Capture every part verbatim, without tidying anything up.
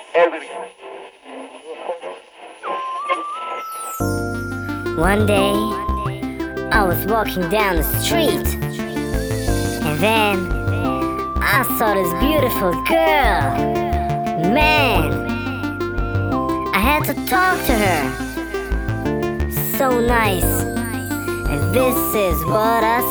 One day, I was walking down the street, and then I saw this beautiful girl. Man, I had to talk to her. So nice. And this is what I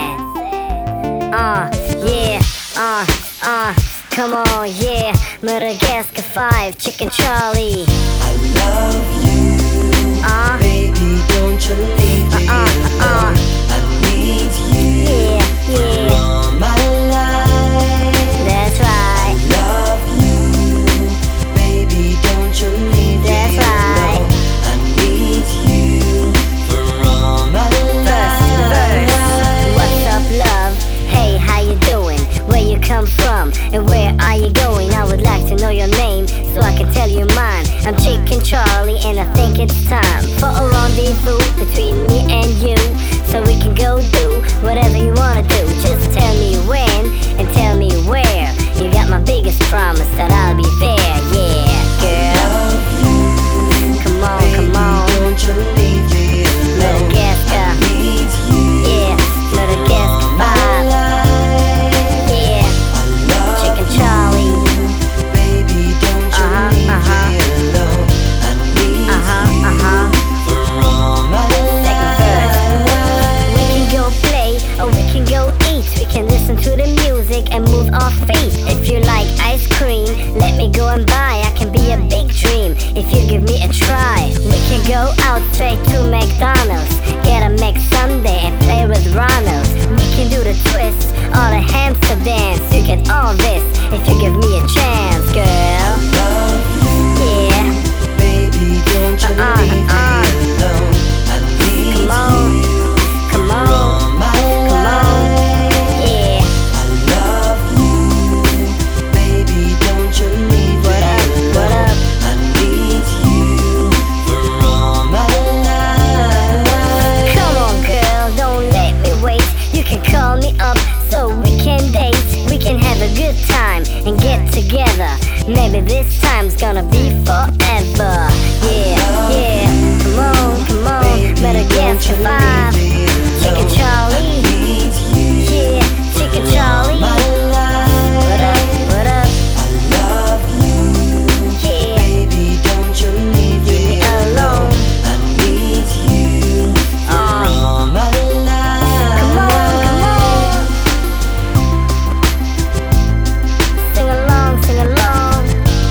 said. Uh, yeah, uh, uh, come on, yeah. Madagascar five, Chicken Charlie. I love you, Uh, baby, don't you leave me uh, uh, alone. I need you yeah, yeah, for all my life. that's right. I love you, baby, don't you leave That's me right. alone. I need you for all my First verse. life. What's up, love? Hey, how you doing? Where you come from and where are you going? I would like to know your name so I can tell you mine. I'm Chicken Charlie and I think it's time for a rendezvous between me and you, so we can go do whatever you wanna do. Just tell me when and tell me where. You got my biggest promise that I'll be there. Yeah, girl. Love you, Come on, baby, come on. don't you leave me alone. Madagascar. I need you Yeah, Madagascar for my five. life. Yeah, I love Chicken Charlie. baby, don't you Uh-huh, leave uh-huh. me alone. I need Uh-huh, you uh-huh. for all my Second verse. life. We can go play or we can go eat. We can listen to the music and move our feet. If you like ice cream, let me go and buy. I can be a big dream if you give me a try. We can go out straight to McDonald's, get a McSunday and play with Ronald. We can do the twist or the hamster dance. You get all this if you give me a chance, girl. Love you, Yeah, baby, don't you Uh-uh, leave uh-uh. me alone. I need Come on, you come for on, all my come on. life. Yeah, I love you, baby, don't you leave what me up, what alone. up? I need you for all my life. Come on, girl, don't let me wait. You can call me up so we can date. We can have a good time and get together. Maybe this time's gonna be forever. Yeah, yeah. Come on, come on. Baby, Madagascar don't you five. leave me Chicken alone. Charlie. I need you Yeah, Chicken for all Charlie. my What up, life. what up? I love you, Yeah, baby, don't you leave me alone. I need you for uh, all my life. come on, come on. Sing along, sing along.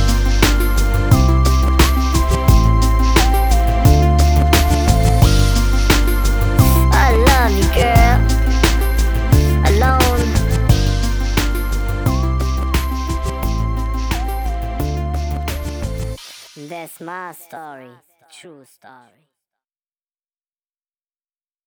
I love you, girl. Alone. That's my story, true story.